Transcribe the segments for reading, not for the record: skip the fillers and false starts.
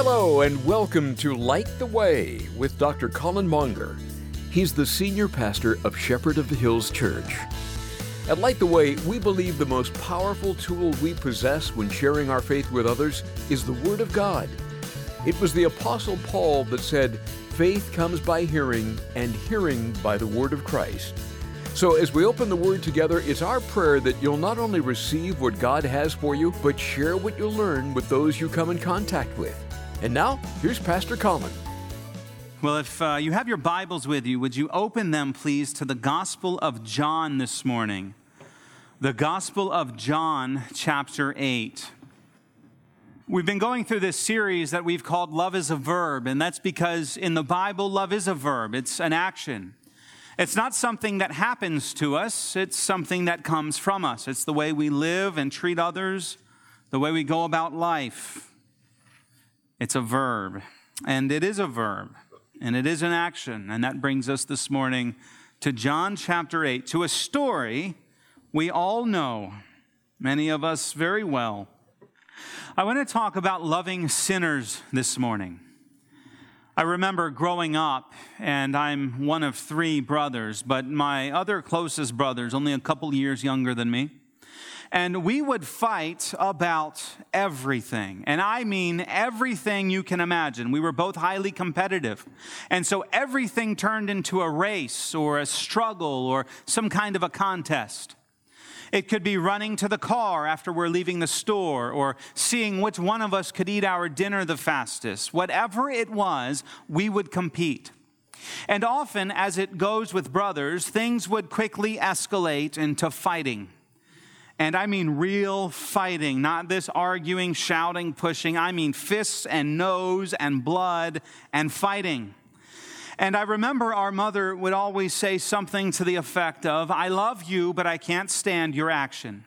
Hello and welcome to Light the Way with Dr. Colin Monger. He's the senior pastor of Shepherd of the Hills Church. At Light the Way, we believe the most powerful tool we possess when sharing our faith with others is the Word of God. It was the Apostle Paul that said, "Faith comes by hearing, and hearing by the Word of Christ." So as we open the Word together, it's our prayer that you'll not only receive what God has for you, but share what you learn with those you come in contact with. And now, here's Pastor Colin. Well, if you have your Bibles with you, would you open them, please, to the Gospel of John this morning? The Gospel of John, chapter 8. We've been going through this series that we've called Love is a Verb, and that's because in the Bible, love is a verb. It's an action. It's not something that happens to us. It's something that comes from us. It's the way we live and treat others, the way we go about life. It's a verb, and it is a verb, and it is an action. And that brings us this morning to John chapter 8, to a story we all know, many of us very well. I want to talk about loving sinners this morning. I remember growing up, and I'm one of three brothers, but my other closest brother is only a couple years younger than me. And we would fight about everything. And I mean everything you can imagine. We were both highly competitive. And so everything turned into a race or a struggle or some kind of a contest. It could be running to the car after we're leaving the store or seeing which one of us could eat our dinner the fastest. Whatever it was, we would compete. And often, as it goes with brothers, things would quickly escalate into fighting. And I mean real fighting, not this arguing, shouting, pushing. I mean fists and nose and blood and fighting. And I remember our mother would always say something to the effect of, "I love you, but I can't stand your action."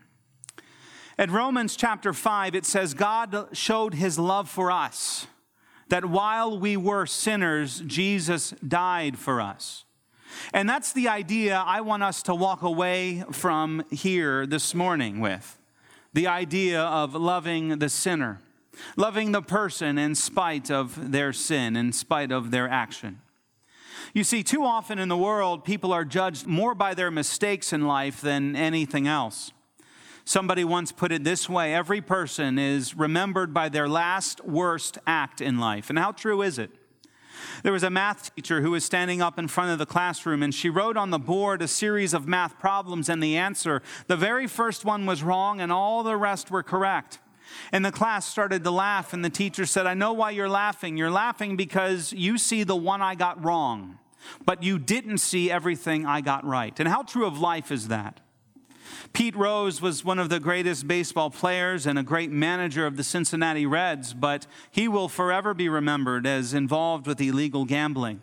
At Romans chapter 5, it says, God showed his love for us, that while we were sinners, Jesus died for us. And that's the idea I want us to walk away from here this morning with. The idea of loving the sinner, loving the person in spite of their sin, in spite of their action. You see, too often in the world, people are judged more by their mistakes in life than anything else. Somebody once put it this way: every person is remembered by their last worst act in life. And how true is it? There was a math teacher who was standing up in front of the classroom, and she wrote on the board a series of math problems and the answer. The very first one was wrong, and all the rest were correct. And the class started to laugh, and the teacher said, "I know why you're laughing. You're laughing because you see the one I got wrong, but you didn't see everything I got right." And how true of life is that? Pete Rose was one of the greatest baseball players and a great manager of the Cincinnati Reds, but he will forever be remembered as involved with illegal gambling.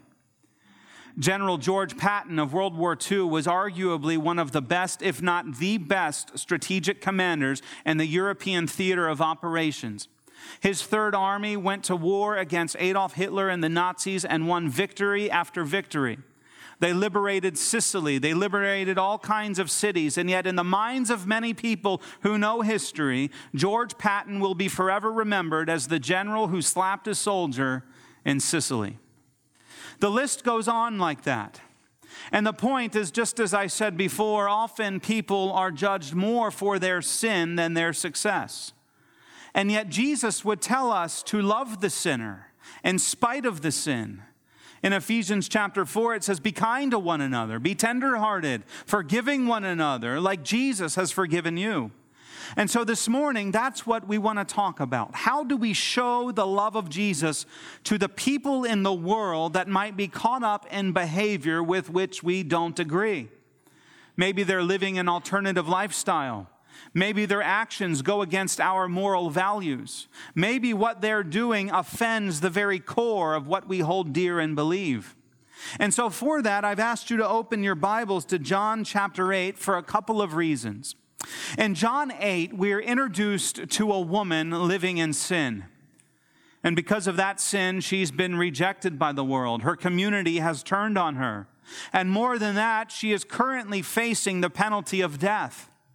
General George Patton of World War II was arguably one of the best, if not the best, strategic commanders in the European theater of operations. His Third Army went to war against Adolf Hitler and the Nazis and won victory after victory. They liberated Sicily. They liberated all kinds of cities. And yet in the minds of many people who know history, George Patton will be forever remembered as the general who slapped a soldier in Sicily. The list goes on like that. And the point is, just as I said before, often people are judged more for their sin than their success. And yet Jesus would tell us to love the sinner in spite of the sin. In Ephesians chapter 4, it says, "Be kind to one another, be tenderhearted, forgiving one another, like Jesus has forgiven you." And so this morning, that's what we want to talk about. How do we show the love of Jesus to the people in the world that might be caught up in behavior with which we don't agree? Maybe they're living an alternative lifestyle. Maybe their actions go against our moral values. Maybe what they're doing offends the very core of what we hold dear and believe. And so for that, I've asked you to open your Bibles to John chapter 8 for a couple of reasons. In John 8, we're introduced to a woman living in sin. And because of that sin, she's been rejected by the world. Her community has turned on her. And more than that, she is currently facing the penalty of death.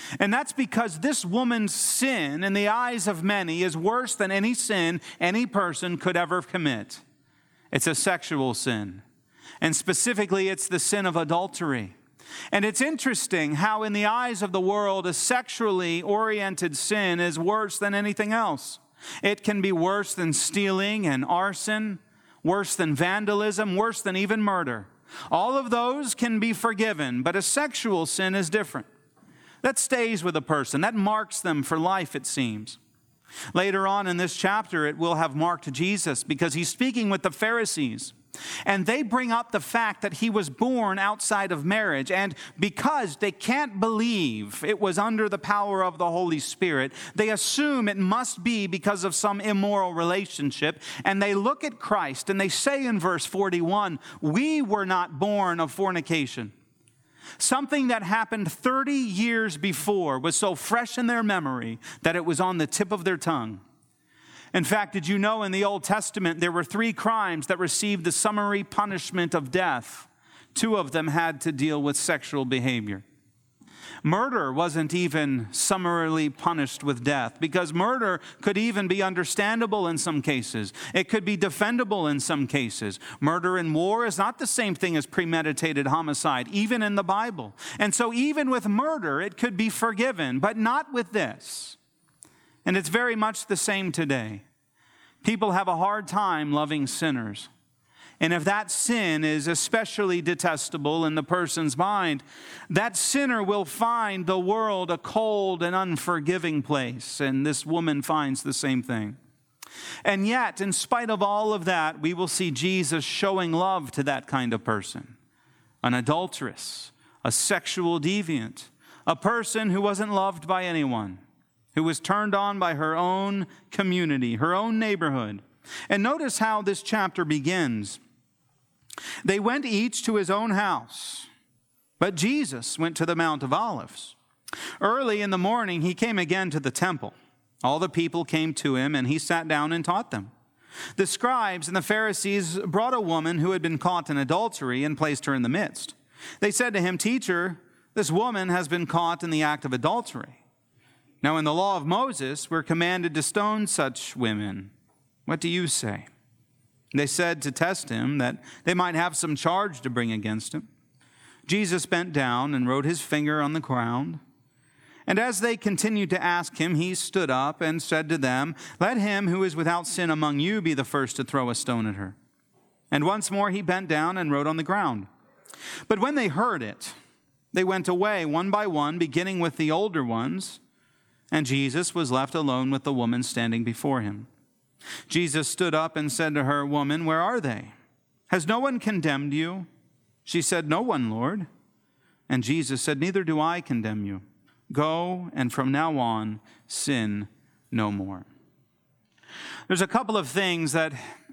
And that's because this woman's sin in the eyes of many is worse than any sin any person could ever commit. It's a sexual sin. And specifically, it's the sin of adultery. And it's interesting how in the eyes of the world, a sexually oriented sin is worse than anything else. It can be worse than stealing and arson, worse than vandalism, worse than even murder. All of those can be forgiven, but a sexual sin is different. That stays with a person. That marks them for life, it seems. Later on in this chapter, it will have marked Jesus because he's speaking with the Pharisees. And they bring up the fact that he was born outside of marriage. And because they can't believe it was under the power of the Holy Spirit, they assume it must be because of some immoral relationship. And they look at Christ and they say in verse 41, "We were not born of fornication." Something that happened 30 years before was so fresh in their memory that it was on the tip of their tongue. In fact, did you know in the Old Testament there were 3 crimes that received the summary punishment of death? 2 of them had to deal with sexual behavior. Murder wasn't even summarily punished with death because murder could even be understandable in some cases. It could be defendable in some cases. Murder in war is not the same thing as premeditated homicide, even in the Bible. And so even with murder, it could be forgiven, but not with this. And it's very much the same today. People have a hard time loving sinners. And if that sin is especially detestable in the person's mind, that sinner will find the world a cold and unforgiving place. And this woman finds the same thing. And yet, in spite of all of that, we will see Jesus showing love to that kind of person. An adulteress, a sexual deviant, a person who wasn't loved by anyone, who was turned on by her own community, her own neighborhood. And notice how this chapter begins. They went each to his own house, but Jesus went to the Mount of Olives. Early in the morning, he came again to the temple. All the people came to him, and he sat down and taught them. The scribes and the Pharisees brought a woman who had been caught in adultery and placed her in the midst. They said to him, "Teacher, this woman has been caught in the act of adultery. Now, in the law of Moses, we're commanded to stone such women. What do you say?" They said to test him that they might have some charge to bring against him. Jesus bent down and wrote his finger on the ground. And as they continued to ask him, he stood up and said to them, "Let him who is without sin among you be the first to throw a stone at her." And once more he bent down and wrote on the ground. But when they heard it, they went away one by one, beginning with the older ones. And Jesus was left alone with the woman standing before him. Jesus stood up and said to her, "Woman, where are they? Has no one condemned you?" She said, "No one, Lord." And Jesus said, "Neither do I condemn you. Go, and from now on, sin no more." There's a couple of things that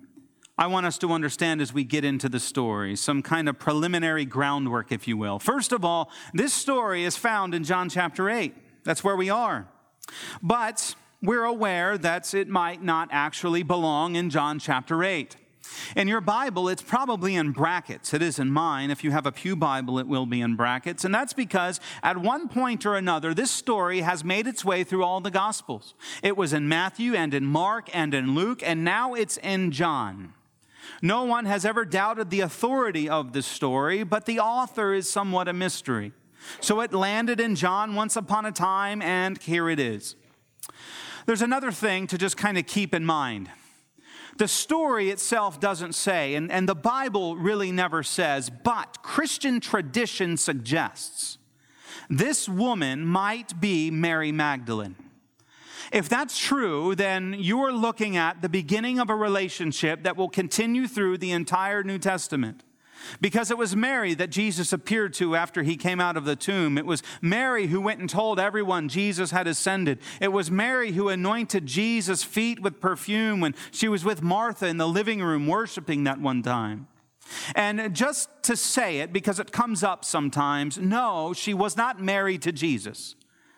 I want us to understand as we get into the story, some kind of preliminary groundwork, if you will. First of all, this story is found in John chapter 8. That's where we are. But we're aware that it might not actually belong in John chapter 8. In your Bible, it's probably in brackets. It is in mine. If you have a Pew Bible, it will be in brackets. And that's because at one point or another, this story has made its way through all the Gospels. It was in Matthew and in Mark and in Luke, and now it's in John. No one has ever doubted the authority of this story, but the author is somewhat a mystery. So it landed in John once upon a time, and here it is. There's another thing to just kind of keep in mind. The story itself doesn't say, and the Bible really never says, but Christian tradition suggests this woman might be Mary Magdalene. If that's true, then you're looking at the beginning of a relationship that will continue through the entire New Testament. Because it was Mary that Jesus appeared to after he came out of the tomb. It was Mary who went and told everyone Jesus had ascended. It was Mary who anointed Jesus' feet with perfume when she was with Martha in the living room worshiping that one time. And just to say it, because it comes up sometimes, no, she was not married to Jesus.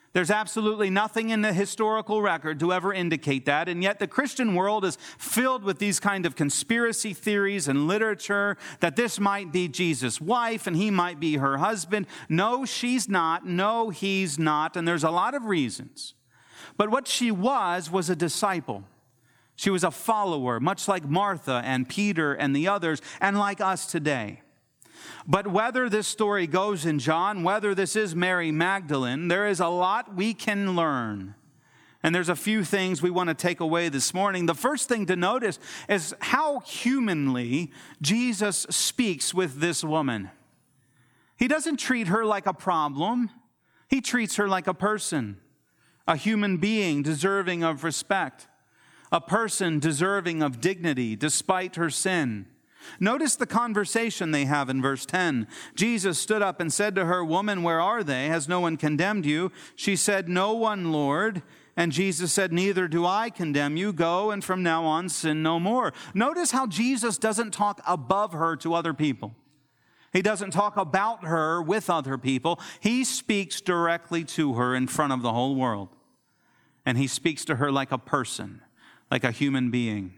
There's absolutely nothing in the historical record to ever indicate that, and yet the Christian world is filled with these kind of conspiracy theories and literature that this might be Jesus' wife and he might be her husband. No, she's not. No, he's not. And there's a lot of reasons. But what she was a disciple. She was a follower, much like Martha and Peter and the others, and like us today. But whether this story goes in John, whether this is Mary Magdalene, there is a lot we can learn. And there's a few things we want to take away this morning. The first thing to notice is how humanly Jesus speaks with this woman. He doesn't treat her like a problem. He treats her like a person, a human being deserving of respect, a person deserving of dignity despite her sin. Notice the conversation they have in verse 10. Jesus stood up and said to her, "Woman, where are they? Has no one condemned you?" She said, "No one, Lord." And Jesus said, "Neither do I condemn you. Go, and from now on sin no more." Notice how Jesus doesn't talk above her to other people. He doesn't talk about her with other people. He speaks directly to her in front of the whole world. And he speaks to her like a person, like a human being.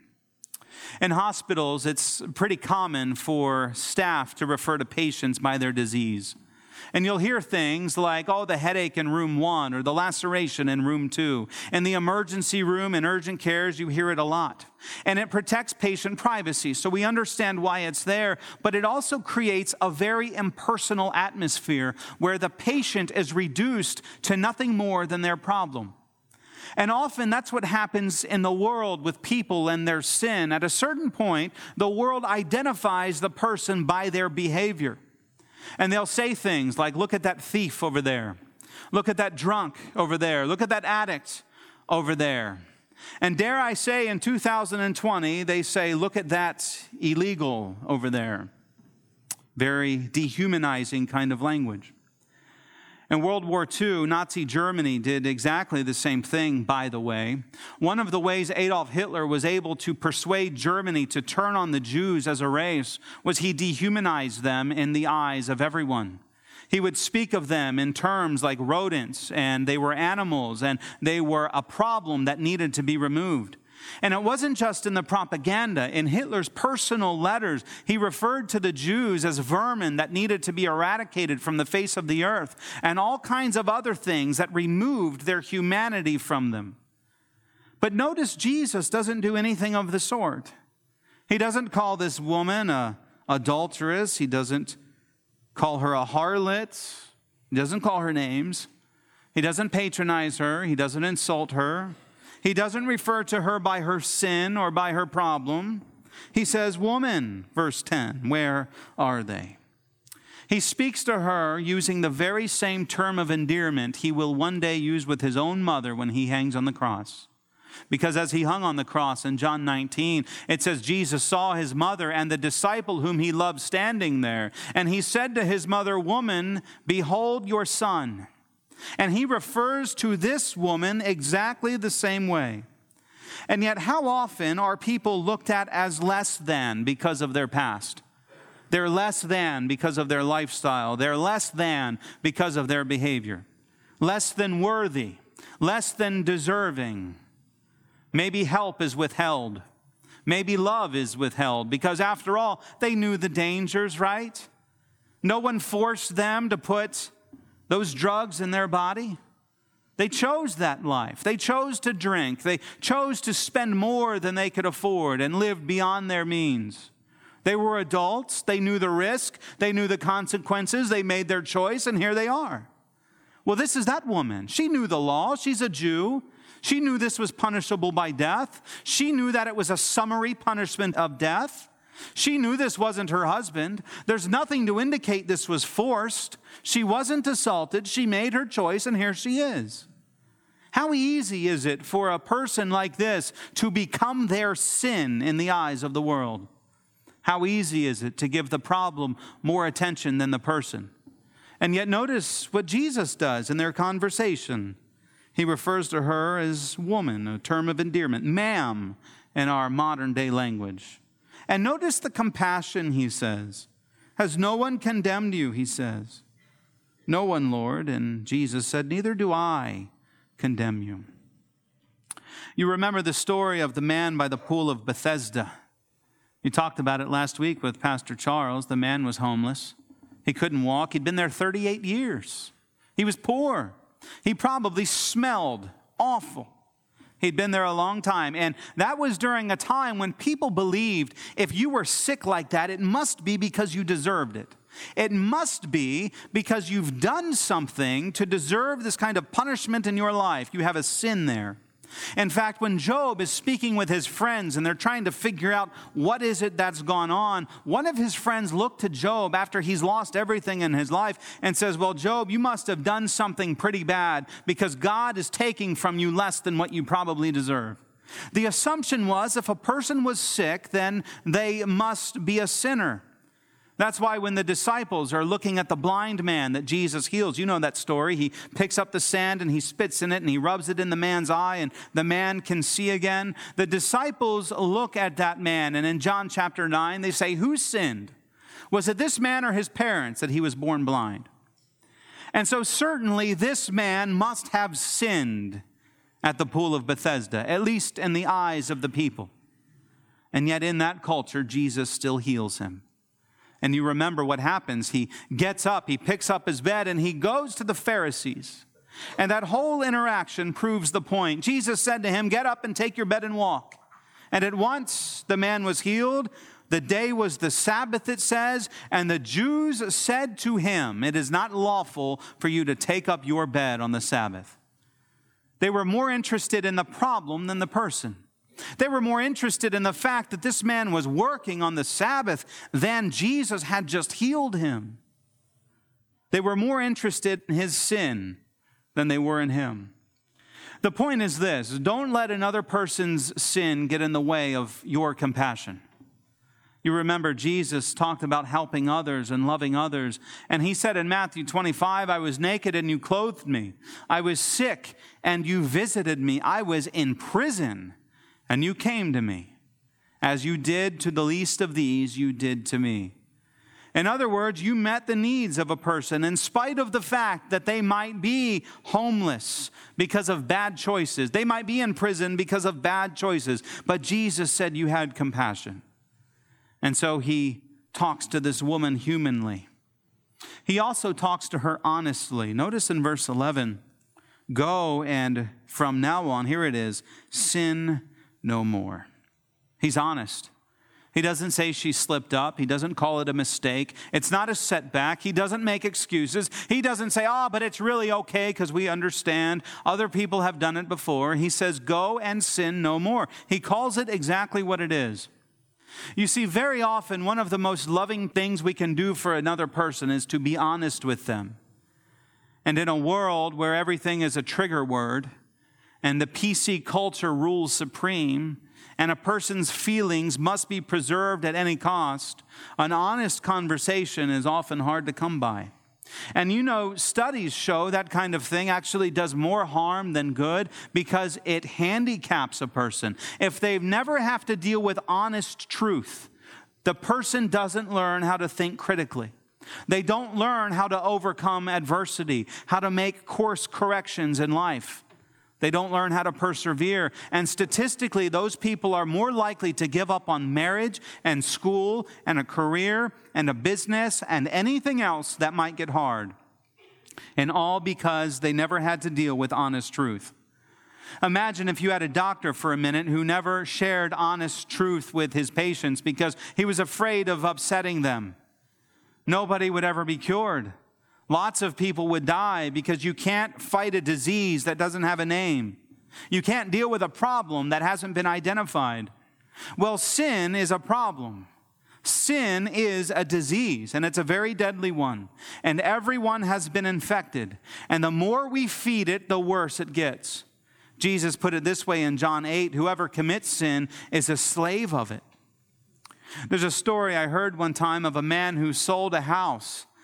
In hospitals, it's pretty common for staff to refer to patients by their disease. And you'll hear things like, oh, the headache in room 1 or the laceration in room 2. In the emergency room and urgent cares, you hear it a lot. And it protects patient privacy, so we understand why it's there. But it also creates a very impersonal atmosphere where the patient is reduced to nothing more than their problem. And often that's what happens in the world with people and their sin. At a certain point, the world identifies the person by their behavior. And they'll say things like, look at that thief over there. Look at that drunk over there. Look at that addict over there. And dare I say, in 2020, they say, look at that illegal over there. Very dehumanizing kind of language. In World War II, Nazi Germany did exactly the same thing, by the way. One of the ways Adolf Hitler was able to persuade Germany to turn on the Jews as a race was he dehumanized them in the eyes of everyone. He would speak of them in terms like rodents, and they were animals, and they were a problem that needed to be removed. And it wasn't just in the propaganda. In Hitler's personal letters, he referred to the Jews as vermin that needed to be eradicated from the face of the earth, and all kinds of other things that removed their humanity from them. But notice Jesus doesn't do anything of the sort. He doesn't call this woman an adulteress. He doesn't call her a harlot. He doesn't call her names. He doesn't patronize her. He doesn't insult her. He doesn't refer to her by her sin or by her problem. He says, "Woman," verse 10, "where are they?" He speaks to her using the very same term of endearment he will one day use with his own mother when he hangs on the cross. Because as he hung on the cross in John 19, it says Jesus saw his mother and the disciple whom he loved standing there. And he said to his mother, "Woman, behold your son." And he refers to this woman exactly the same way. And yet, how often are people looked at as less than because of their past? They're less than because of their lifestyle. They're less than because of their behavior. Less than worthy. Less than deserving. Maybe help is withheld. Maybe love is withheld because, after all, they knew the dangers, right? No one forced them to put those drugs in their body. They chose that life. They chose to drink. They chose to spend more than they could afford and live beyond their means. They were adults. They knew the risk. They knew the consequences. They made their choice, and here they are. Well, this is that woman. She knew the law. She's a Jew. She knew this was punishable by death. She knew that it was a summary punishment of death. She knew this wasn't her husband. There's nothing to indicate this was forced. She wasn't assaulted. She made her choice, and here she is. How easy is it for a person like this to become their sin in the eyes of the world? How easy is it to give the problem more attention than the person? And yet notice what Jesus does in their conversation. He refers to her as woman, a term of endearment, ma'am in our modern day language. And notice the compassion he says. Has no one condemned you, he says. "No one, Lord." And Jesus said, "Neither do I condemn you." You remember the story of the man by the pool of Bethesda. You talked about it last week with Pastor Charles. The man was homeless. He couldn't walk. He'd been there 38 years. He was poor. He probably smelled awful. He'd been there a long time. And that was during a time when people believed if you were sick like that, it must be because you deserved it. It must be because you've done something to deserve this kind of punishment in your life. You have a sin there. In fact, when Job is speaking with his friends and they're trying to figure out what is it that's gone on, one of his friends looked to Job after he's lost everything in his life and says, "Well, Job, you must have done something pretty bad because God is taking from you less than what you probably deserve." The assumption was if a person was sick, then they must be a sinner. That's why when the disciples are looking at the blind man that Jesus heals, you know that story. He picks up the sand and he spits in it and he rubs it in the man's eye and the man can see again. The disciples look at that man and in John chapter 9, they say, "Who sinned? Was it this man or his parents that he was born blind?" And so certainly this man must have sinned at the pool of Bethesda, at least in the eyes of the people. And yet in that culture, Jesus still heals him. And you remember what happens. He gets up, he picks up his bed, and he goes to the Pharisees. And that whole interaction proves the point. Jesus said to him, "Get up and take your bed and walk." And at once the man was healed. The day was the Sabbath, it says, and the Jews said to him, "It is not lawful for you to take up your bed on the Sabbath." They were more interested in the problem than the person. They were more interested in the fact that this man was working on the Sabbath than Jesus had just healed him. They were more interested in his sin than they were in him. The point is this: don't let another person's sin get in the way of your compassion. You remember Jesus talked about helping others and loving others. And he said in Matthew 25, "I was naked and you clothed me. I was sick and you visited me. I was in prison and you came to me. As you did to the least of these, you did to me." In other words, you met the needs of a person in spite of the fact that they might be homeless because of bad choices. They might be in prison because of bad choices. But Jesus said you had compassion. And so he talks to this woman humanly. He also talks to her honestly. Notice in verse 11, "Go and from now on," here it is, "sin no more." He's honest. He doesn't say she slipped up. He doesn't call it a mistake. It's not a setback. He doesn't make excuses. He doesn't say, but it's really okay because we understand. Other people have done it before. He says, "Go and sin no more." He calls it exactly what it is. You see, very often one of the most loving things we can do for another person is to be honest with them. And in a world where everything is a trigger word, and the PC culture rules supreme, and a person's feelings must be preserved at any cost, an honest conversation is often hard to come by. And you know, studies show that kind of thing actually does more harm than good because it handicaps a person. If they never have to deal with honest truth, the person doesn't learn how to think critically. They don't learn how to overcome adversity, how to make course corrections in life. They don't learn how to persevere. And statistically, those people are more likely to give up on marriage and school and a career and a business and anything else that might get hard. And all because they never had to deal with honest truth. Imagine if you had a doctor for a minute who never shared honest truth with his patients because he was afraid of upsetting them. Nobody would ever be cured. Lots of people would die because you can't fight a disease that doesn't have a name. You can't deal with a problem that hasn't been identified. Well, sin is a problem. Sin is a disease, and it's a very deadly one. And everyone has been infected. And the more we feed it, the worse it gets. Jesus put it this way in John 8, "Whoever commits sin is a slave of it." There's a story I heard one time of a man who sold a house.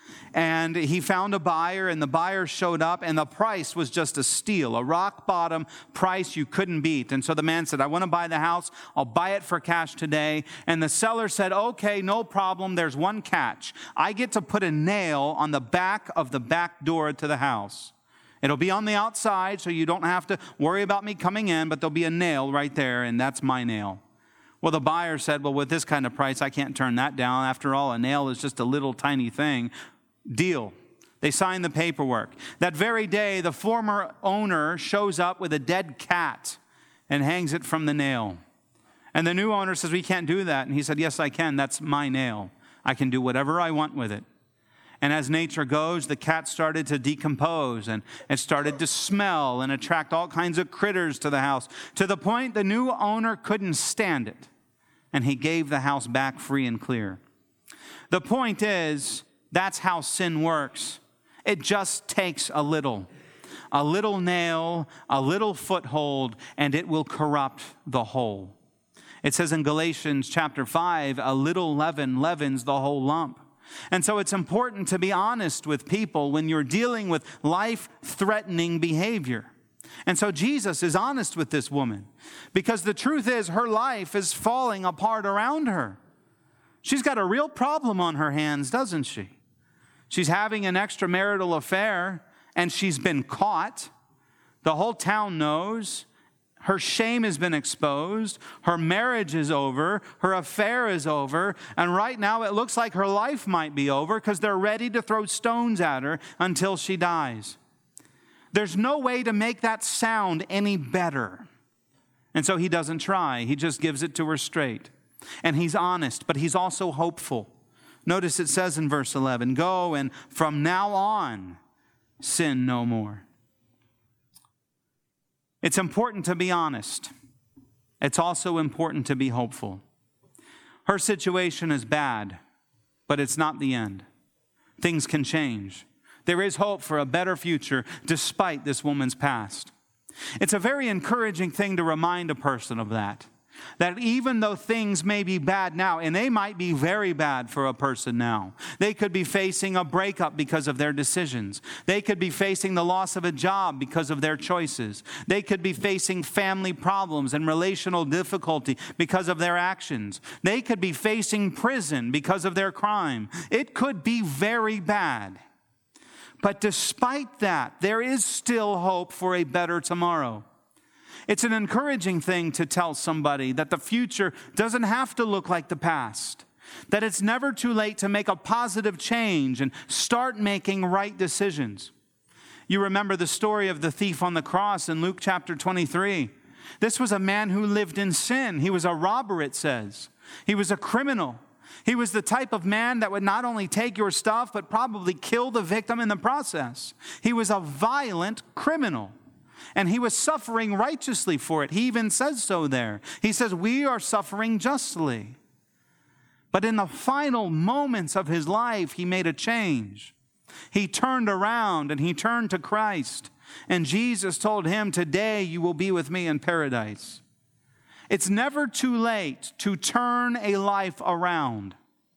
And he found a buyer, and the buyer showed up, and the price was just a steal, a rock bottom price you couldn't beat. And so the man said, I want to buy the house. I'll buy it for cash today. And the seller said, okay, no problem. There's one catch. I get to put a nail on the back of the back door to the house. It'll be on the outside, so you don't have to worry about me coming in, but there'll be a nail right there, and that's my nail. Well, the buyer said, well, with this kind of price, I can't turn that down. After all, a nail is just a little tiny thing. Deal. They signed the paperwork. That very day, the former owner shows up with a dead cat and hangs it from the nail. And the new owner says, we can't do that. And he said, yes, I can. That's my nail. I can do whatever I want with it. And as nature goes, the cat started to decompose, and it started to smell and attract all kinds of critters to the house, to the point the new owner couldn't stand it. And he gave the house back free and clear. The point is, that's how sin works. It just takes a little nail, a little foothold, and it will corrupt the whole. It says in Galatians chapter 5, a little leaven leavens the whole lump. And so it's important to be honest with people when you're dealing with life-threatening behavior. And so Jesus is honest with this woman, because the truth is her life is falling apart around her. She's got a real problem on her hands, doesn't she? She's having an extramarital affair, and she's been caught. The whole town knows. Her shame has been exposed. Her marriage is over. Her affair is over. And right now it looks like her life might be over, because they're ready to throw stones at her until she dies. There's no way to make that sound any better. And so he doesn't try. He just gives it to her straight. And he's honest, but he's also hopeful. Notice it says in verse 11, go and from now on, sin no more. It's important to be honest. It's also important to be hopeful. Her situation is bad, but it's not the end. Things can change. There is hope for a better future despite this woman's past. It's a very encouraging thing to remind a person of that even though things may be bad now, and they might be very bad for a person now. They could be facing a breakup because of their decisions. They could be facing the loss of a job because of their choices. They could be facing family problems and relational difficulty because of their actions. They could be facing prison because of their crime. It could be very bad. But despite that, there is still hope for a better tomorrow. It's an encouraging thing to tell somebody that the future doesn't have to look like the past, that it's never too late to make a positive change and start making right decisions. You remember the story of the thief on the cross in Luke chapter 23. This was a man who lived in sin. He was a robber, it says. He was a criminal. He was the type of man that would not only take your stuff, but probably kill the victim in the process. He was a violent criminal. And he was suffering righteously for it. He even says so there. He says, we are suffering justly. But in the final moments of his life, he made a change. He turned around and he turned to Christ. And Jesus told him, today you will be with me in paradise. It's never too late to turn a life around.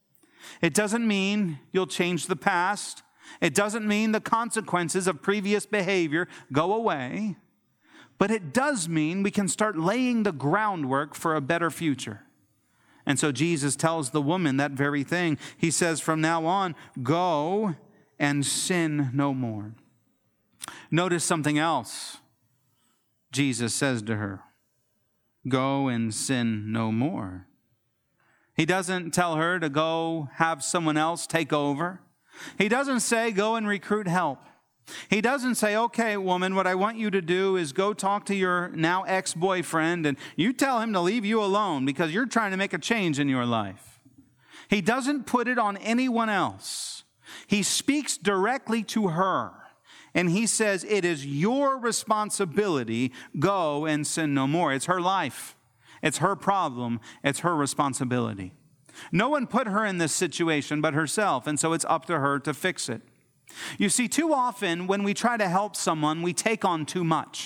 It doesn't mean you'll change the past. It doesn't mean the consequences of previous behavior go away, but it does mean we can start laying the groundwork for a better future. And so Jesus tells the woman that very thing. He says, from now on, go and sin no more. Notice something else Jesus says to her. Go and sin no more. He doesn't tell her to go have someone else take over. He doesn't say, go and recruit help. He doesn't say, okay, woman, what I want you to do is go talk to your now ex-boyfriend and you tell him to leave you alone because you're trying to make a change in your life. He doesn't put it on anyone else. He speaks directly to her. And he says, it is your responsibility, go and sin no more. It's her life. It's her problem. It's her responsibility. No one put her in this situation but herself, and so it's up to her to fix it. You see, too often when we try to help someone, we take on too much.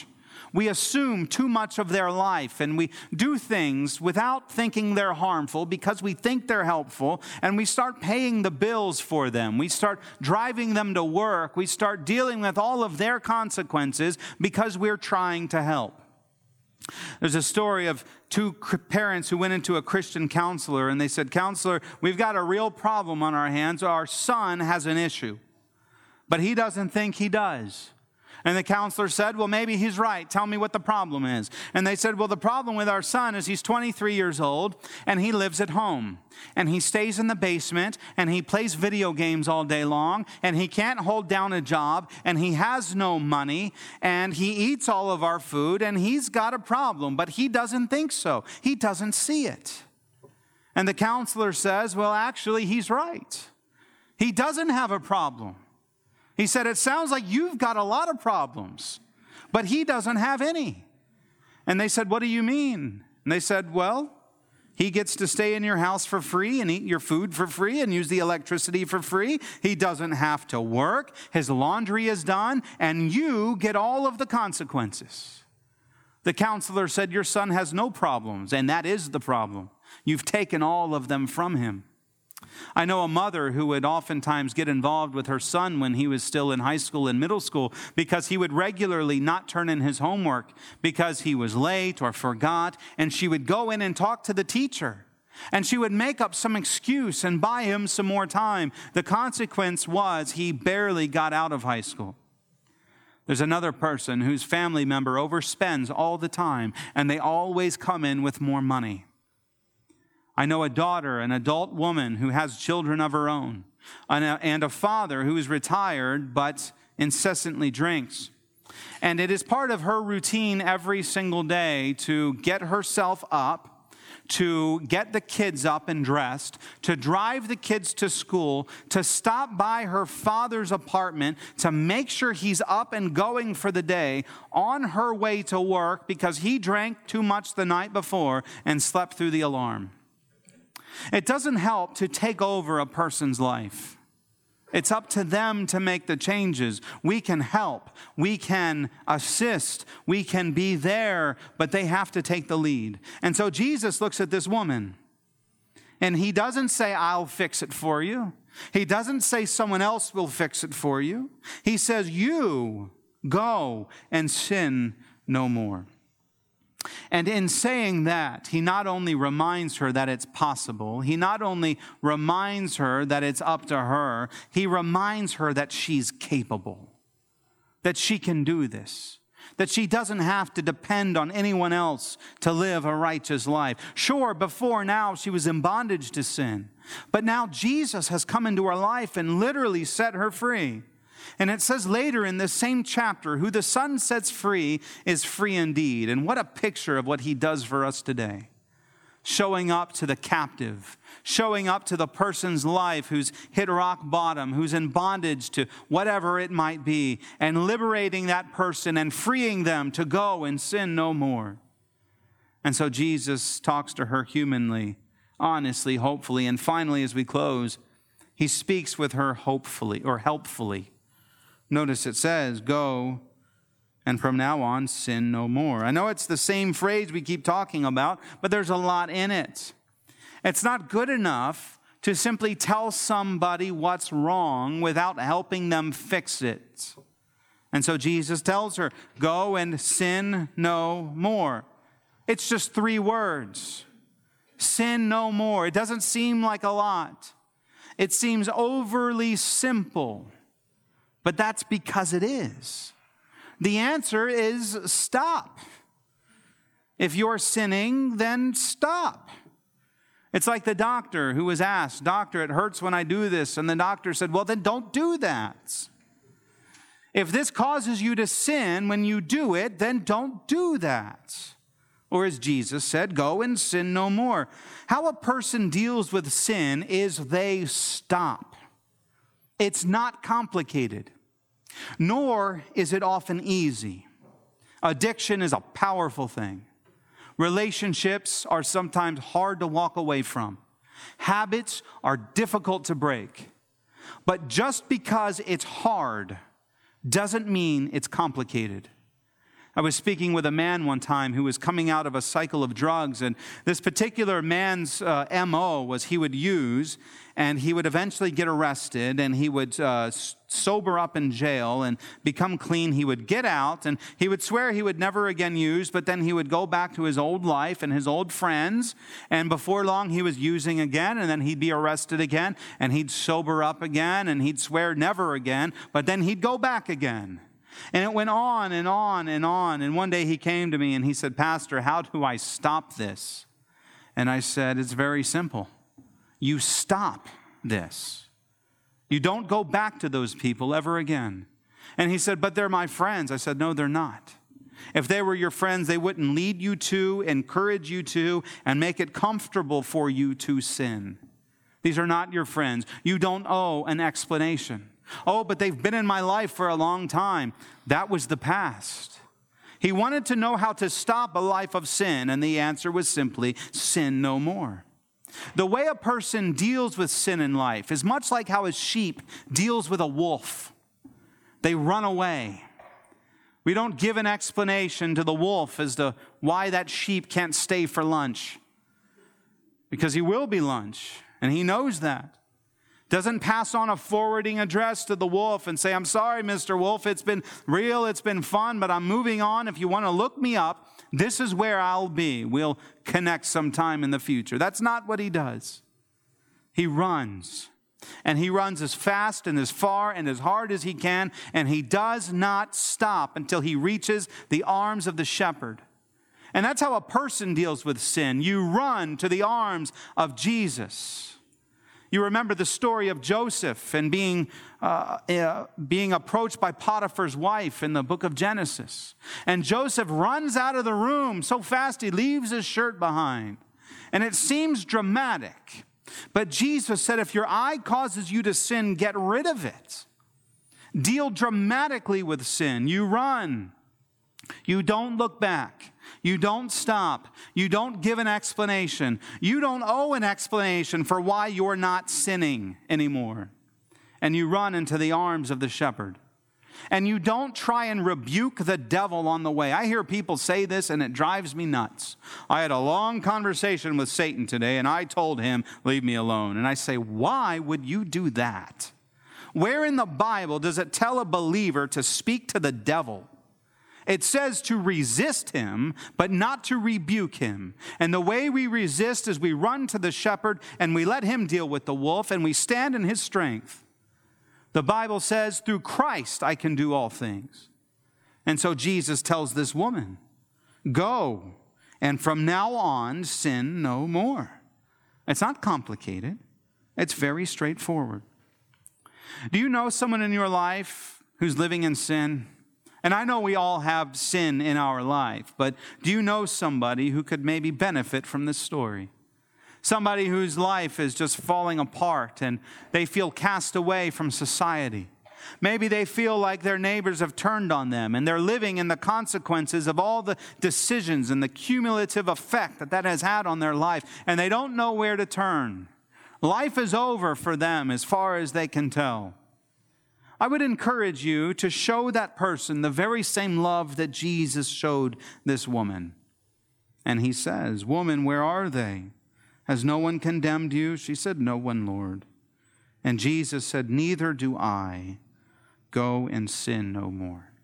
We assume too much of their life, and we do things without thinking they're harmful because we think they're helpful, and we start paying the bills for them. We start driving them to work. We start dealing with all of their consequences because we're trying to help. There's a story of two parents who went into a Christian counselor, and they said, "Counselor, we've got a real problem on our hands. Our son has an issue, but he doesn't think he does." And the counselor said, "Well, maybe he's right. Tell me what the problem is." And they said, "Well, the problem with our son is he's 23 years old, and he lives at home. And he stays in the basement, and he plays video games all day long, and he can't hold down a job, and he has no money, and he eats all of our food, and he's got a problem, but he doesn't think so. He doesn't see it." And the counselor says, "Well, actually, he's right. He doesn't have a problem." He said, "It sounds like you've got a lot of problems, but he doesn't have any." And they said, "What do you mean?" And they said, "Well, he gets to stay in your house for free and eat your food for free and use the electricity for free. He doesn't have to work. His laundry is done, and you get all of the consequences." The counselor said, "Your son has no problems, and that is the problem. You've taken all of them from him." I know a mother who would oftentimes get involved with her son when he was still in high school and middle school because he would regularly not turn in his homework because he was late or forgot, and she would go in and talk to the teacher, and she would make up some excuse and buy him some more time. The consequence was he barely got out of high school. There's another person whose family member overspends all the time, and they always come in with more money. I know a daughter, an adult woman who has children of her own, and a father who is retired but incessantly drinks. And it is part of her routine every single day to get herself up, to get the kids up and dressed, to drive the kids to school, to stop by her father's apartment, to make sure he's up and going for the day, on her way to work because he drank too much the night before and slept through the alarm. It doesn't help to take over a person's life. It's up to them to make the changes. We can help. We can assist. We can be there, but they have to take the lead. And so Jesus looks at this woman, and he doesn't say, "I'll fix it for you." He doesn't say someone else will fix it for you. He says, "You go and sin no more." And in saying that, he not only reminds her that it's possible, he not only reminds her that it's up to her, he reminds her that she's capable, that she can do this, that she doesn't have to depend on anyone else to live a righteous life. Sure, before now she was in bondage to sin, but now Jesus has come into her life and literally set her free. And it says later in this same chapter, who the Son sets free is free indeed. And what a picture of what he does for us today. Showing up to the captive, showing up to the person's life who's hit rock bottom, who's in bondage to whatever it might be, and liberating that person and freeing them to go and sin no more. And so Jesus talks to her humanly, honestly, hopefully, and finally, as we close, he speaks with her hopefully or helpfully. Notice it says, "Go, and from now on, sin no more." I know it's the same phrase we keep talking about, but there's a lot in it. It's not good enough to simply tell somebody what's wrong without helping them fix it. And so Jesus tells her, "Go and sin no more." It's just 3 words. Sin no more. It doesn't seem like a lot. It seems overly simple. But that's because it is. The answer is stop. If you're sinning, then stop. It's like the doctor who was asked, "Doctor, it hurts when I do this." And the doctor said, "Well, then don't do that. If this causes you to sin when you do it, then don't do that." Or as Jesus said, "Go and sin no more." How a person deals with sin is they stop. It's not complicated. Nor is it often easy. Addiction is a powerful thing. Relationships are sometimes hard to walk away from. Habits are difficult to break. But just because it's hard doesn't mean it's complicated. I was speaking with a man one time who was coming out of a cycle of drugs, and this particular man's MO was he would use, and he would eventually get arrested, and he would sober up in jail and become clean. He would get out, and he would swear he would never again use, but then he would go back to his old life and his old friends, and before long he was using again, and then he'd be arrested again, and he'd sober up again, and he'd swear never again, but then he'd go back again. And it went on and on and on. And one day he came to me and he said, "Pastor, how do I stop this?" And I said, "It's very simple. You stop this. You don't go back to those people ever again." And he said, "But they're my friends." I said, "No, they're not. If they were your friends, they wouldn't lead you to, encourage you to, and make it comfortable for you to sin. These are not your friends. You don't owe an explanation. Oh, but they've been in my life for a long time." That was the past. He wanted to know how to stop a life of sin, and the answer was simply, sin no more. The way a person deals with sin in life is much like how a sheep deals with a wolf. They run away. We don't give an explanation to the wolf as to why that sheep can't stay for lunch, because he will be lunch, and he knows that. Doesn't pass on a forwarding address to the wolf and say, "I'm sorry, Mr. Wolf, it's been real, it's been fun, but I'm moving on. If you want to look me up, this is where I'll be. We'll connect sometime in the future." That's not what he does. He runs. And he runs as fast and as far and as hard as he can, and he does not stop until he reaches the arms of the shepherd. And that's how a person deals with sin. You run to the arms of Jesus. You remember the story of Joseph and being approached by Potiphar's wife in the book of Genesis. And Joseph runs out of the room so fast he leaves his shirt behind. And it seems dramatic. But Jesus said, if your eye causes you to sin, get rid of it. Deal dramatically with sin. You run. You don't look back. You don't stop. You don't give an explanation. You don't owe an explanation for why you're not sinning anymore. And you run into the arms of the shepherd. And you don't try and rebuke the devil on the way. I hear people say this and it drives me nuts. I had a long conversation with Satan today and I told him, "Leave me alone." And I say, why would you do that? Where in the Bible does it tell a believer to speak to the devil? It says to resist him, but not to rebuke him. And the way we resist is we run to the shepherd and we let him deal with the wolf and we stand in his strength. The Bible says, through Christ I can do all things. And so Jesus tells this woman, "Go, and from now on sin no more." It's not complicated. It's very straightforward. Do you know someone in your life who's living in sin? And I know we all have sin in our life, but do you know somebody who could maybe benefit from this story? Somebody whose life is just falling apart and they feel cast away from society. Maybe they feel like their neighbors have turned on them and they're living in the consequences of all the decisions and the cumulative effect that has had on their life, and they don't know where to turn. Life is over for them as far as they can tell. I would encourage you to show that person the very same love that Jesus showed this woman. And he says, "Woman, where are they? Has no one condemned you?" She said, "No one, Lord." And Jesus said, "Neither do I. Go and sin no more."